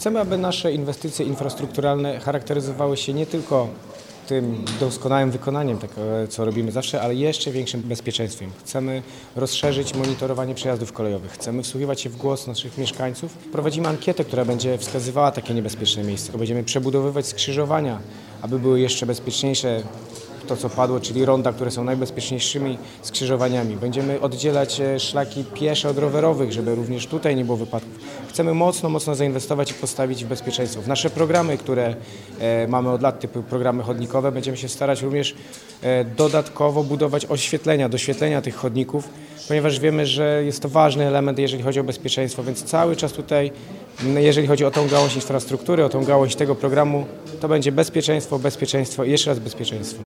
Chcemy, aby nasze inwestycje infrastrukturalne charakteryzowały się nie tylko tym doskonałym wykonaniem tego, co robimy zawsze, ale jeszcze większym bezpieczeństwem. Chcemy rozszerzyć monitorowanie przejazdów kolejowych, chcemy wsłuchiwać się w głos naszych mieszkańców. Prowadzimy ankietę, która będzie wskazywała takie niebezpieczne miejsca. Będziemy przebudowywać skrzyżowania, aby były jeszcze bezpieczniejsze. To, co padło, czyli ronda, które są najbezpieczniejszymi skrzyżowaniami. Będziemy oddzielać szlaki piesze od rowerowych, żeby również tutaj nie było wypadków. Chcemy mocno zainwestować i postawić w bezpieczeństwo. W nasze programy, które mamy od lat, typu programy chodnikowe, będziemy się starać również dodatkowo budować doświetlenia tych chodników, ponieważ wiemy, że jest to ważny element, jeżeli chodzi o bezpieczeństwo, więc cały czas tutaj, jeżeli chodzi o tą gałąź infrastruktury, o tą gałąź tego programu, to będzie bezpieczeństwo i jeszcze raz bezpieczeństwo.